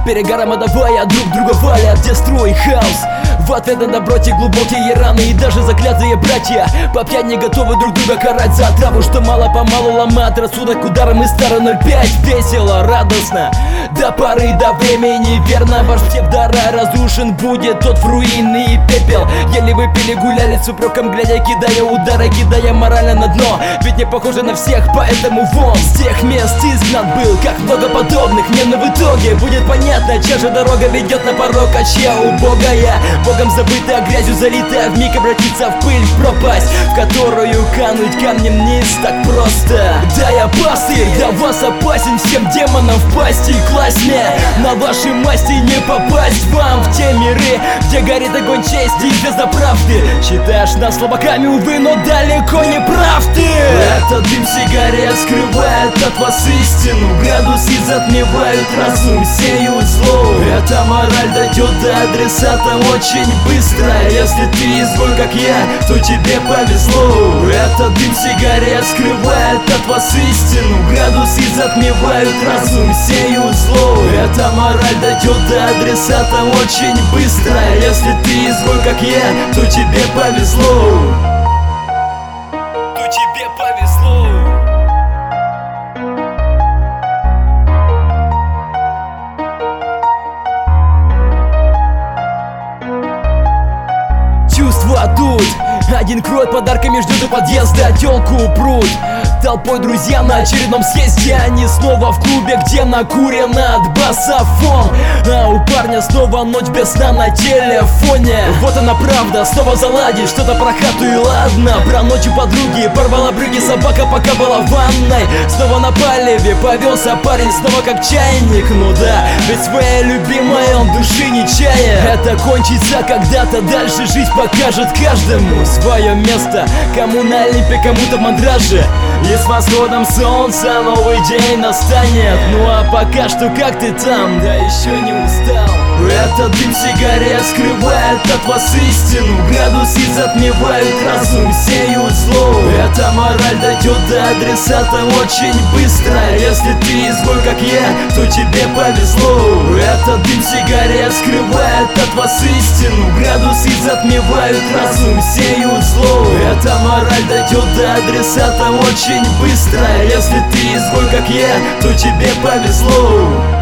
перегаром отдавая друг друга валят дестрой хаос. В ответ на доброте глубокие раны и даже заклятые братья по пьяни готовы друг друга карать за траву, что мало-помалу ломает рассудок ударом из стороны 05. Весело, радостно, до поры до времени верно. Ваш псевдорай разрушен будет, тот в руины и пепел. Еле выпили, гуляли с упреком, глядя, кидая удары, кидая морально на дно. Ведь не похожи на всех, поэтому вон с тех мест изгнан был, как много подобных мне. Но в итоге будет понятно, чья же дорога ведет на порог, а чья убогая, богом забытая, грязью залитая, вмиг обратиться в пыль, в пропасть, в которую кануть камнем вниз так просто. Да, я пастырь, для вас опасен, всем демонам в пасти. Класть мне, на ваши масти не попасть вам в те миры, где горит огонь чести и звезда правды. Считаешь нас слабаками, увы, но далеко не прав ты. Этот дым сигарет скрывает от вас истину, градусы затмевают разум, сеют зло. Эта мораль дойдет до адресата очень быстро. Если ты изгой, как я, то тебе повезло. Этот дым сигарет скрывает от вас истину, градусы затмевают разум, сеют зло. Эта мораль дойдет до адресата очень быстро. Если ты изгой, как я, то тебе повезло. То тебе повезло. Чувства тут. Один кроет подарками, ждет у подъезда, тёлку упрут толпой друзья на очередном съезде. Они снова в клубе, где накурено от басофон, а у парня снова ночь без сна на телефоне. Вот она правда, снова заладить что-то про хату и ладно. Про ночь у подруги порвала брюки собака, пока была в ванной. Снова на палеве повелся парень, снова как чайник. Ну да, ведь своей любимой он души не чая. Это кончится когда-то, дальше жизнь покажет каждому свое место. Кому на Олимпе, кому-то в мандраже. И с восходом солнца новый день настанет. Ну а пока что как ты там? Да еще не устал. Этот дым сигарет скрывает от вас истину, градусы затмевают разум, сеют зло. Эта мораль дойдет до адресата очень быстро. Если ты изгой, как я, то тебе повезло. Этот дым сигарет скрывает от вас истину, градусы затмевают разум, сеют зло. Эта мораль дойдет до адресата очень быстро. Если ты изгой, как я, то тебе повезло.